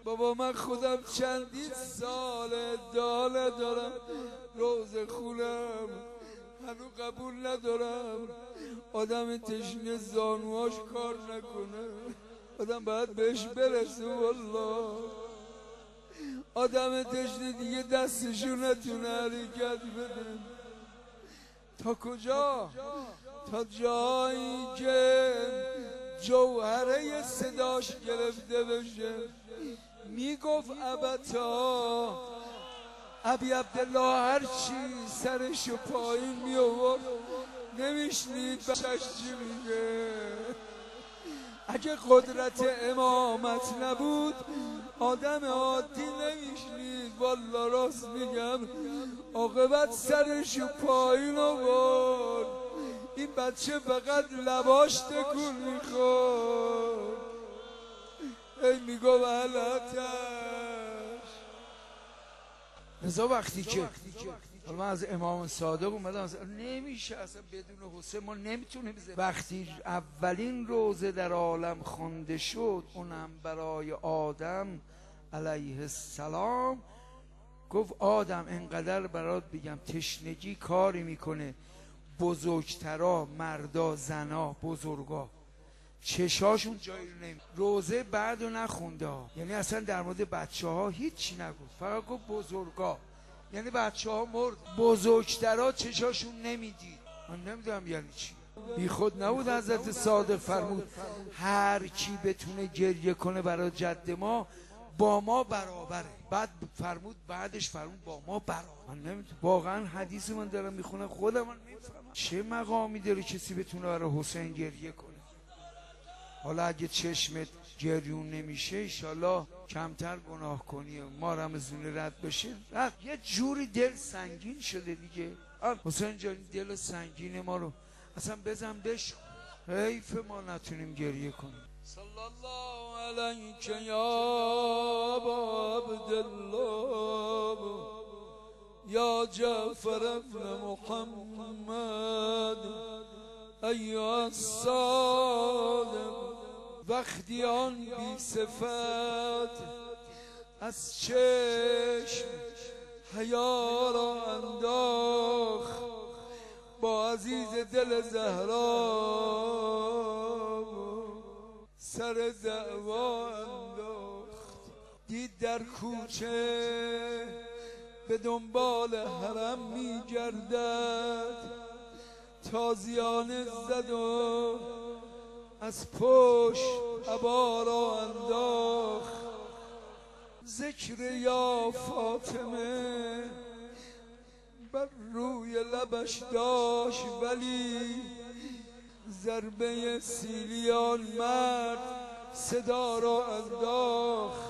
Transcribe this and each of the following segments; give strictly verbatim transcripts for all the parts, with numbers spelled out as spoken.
بابا من خودم چندین سال داله دارم روزه خونم هنو قبول ندارم آدم تشنه زانواش کار نکنه آدم باید بهش برسه والله آدم تشنه دیگه دستشو نتونه حرکت بده تا کجا؟ تا جایی که جوهره صداش گرفته بشه میگفت ابتا ابی عبدالله هرچی سرشو پایین میآورد نمیشنید بچش چی میگه اگه قدرت امامت نبود آدم عادی نمیشنید والله راست میگم عاقبت سرشو پایین آورد این بچه فقط لباش تکون میخورد ای میگو علتش رضا وقتی که حالا من از امام صادق اومدم نمیشه اصلا بدون حسین ما نمیتونیم وقتی اولین روزه در عالم خوانده شد اونم برای آدم علیه السلام گفت آدم انقدر برات بگم تشنگی کاری میکنه بزرگترا مردا زنا بزرگا چشاشون جایی رو نمی روزه بعد رو نخونده یعنی اصلا در مورد بچه ها هیچی نگفت فقط گفت بزرگا یعنی بچه ها مرد بزرگترا چشاشون نمیدید من نمیدونم یعنی چی بی خود نبود حضرت صادق فرمود هر کی بتونه گریه کنه برای جد ما با ما برابره بعد فرمود بعدش فرمود با ما برابر من نمیدونم واقعا حدیث من دارم میخونم خودم من میفهمم چه مقامی داره کسی بتونه برای حسین گریه کنه حالا اگه چشمت گریون نمیشه ایشالله کمتر گناه کنی ما رمزون رد بشه رد. یه جوری دل سنگین شده دیگه حسین جان دل سنگین ما رو اصلا بزن بشو حیف ما نتونیم گریه کنیم صلی الله علیک یا ابا عبدالله یا جعفر ابن محمد ایها الصادق وقتی آن بی صفت از چشم حیا را انداخت با عزیز دل زهرا سر دعوا انداخت دید در کوچه به دنبال حرم می گردد تازیانه زد و از پشت عبا را انداخت ذکر یا فاطمه بر روی لبش داشت ولی ضربه سیلیان مرد صدا را انداخت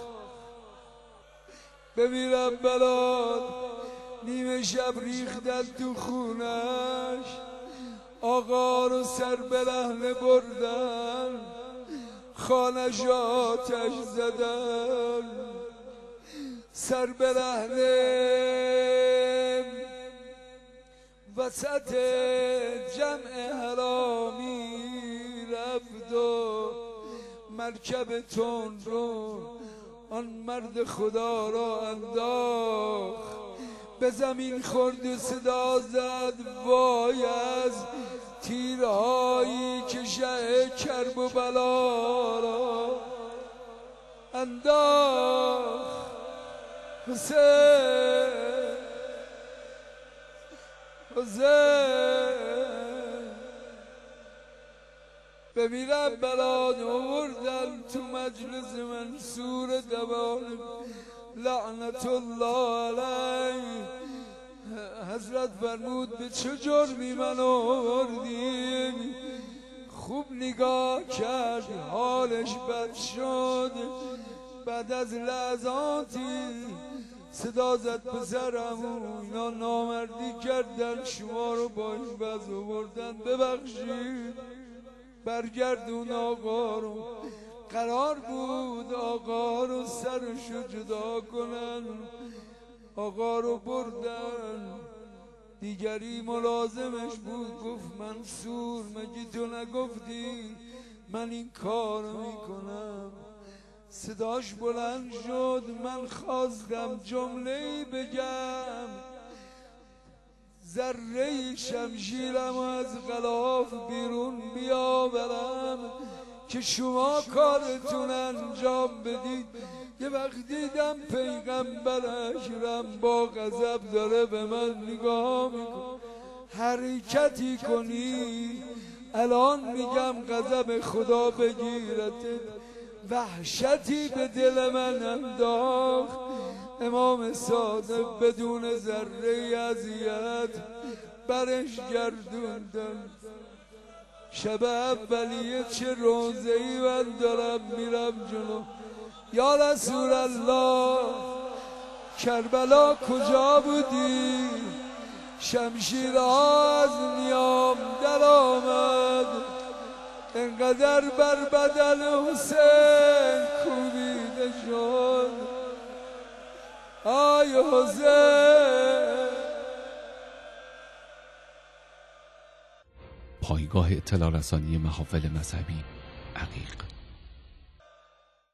بمیرم بلاد نیمه شب ریختن تو خونش آقا رو سر به لحنه بردن خانش آتش زدن سر به لحنه وسط جمع حرامی رفت و مرکب تون رو آن مرد خدا را انداخت به زمین خورد و صدا زد وای از تیرهایی که شه کرب و بلا را انداخت حسین حسین بمیرم بلاد آوردن تو مجلس منصور دوان لعنت الله علیه حضرت فرمود به چه جرمی من آوردی خوب نگاه کرد حالش بد شد بعد از لحظاتی صدا زد پسرم اینا نامردی کردن شما رو با این وضع آوردن ببخشید برگردون آقا رو قرار بود آقا رو سرشو جدا کنن آقا رو بردن دیگری ملازمش بود گفت منصور مگه تو نگفتی من این کار میکنم صداش بلند شد من خواستم جمله‌ای بگم، ذره شمشیرم از غلاف بیرون بیاورم که شما کارتون انجام بدید. یه وقت دیدم پیغمبر اکرم با غضب داره به من نگاه میکنه، حرکتی کنی الان میگم غضب خدا بگیرت. وحشتی به دل من انداخت، امام صادق بدون ذره اذیت برش گردوندم. شب اولیه چه روزه‌ای من دارم میرم جلو. یا رسول الله کربلا کجا بودی؟ شمشیرها از نیام در آمد، انقدر بر بدن حسین کوبیده شد. آی حسین. پایگاه اطلاع رسانی محافل مذهبی عقیق.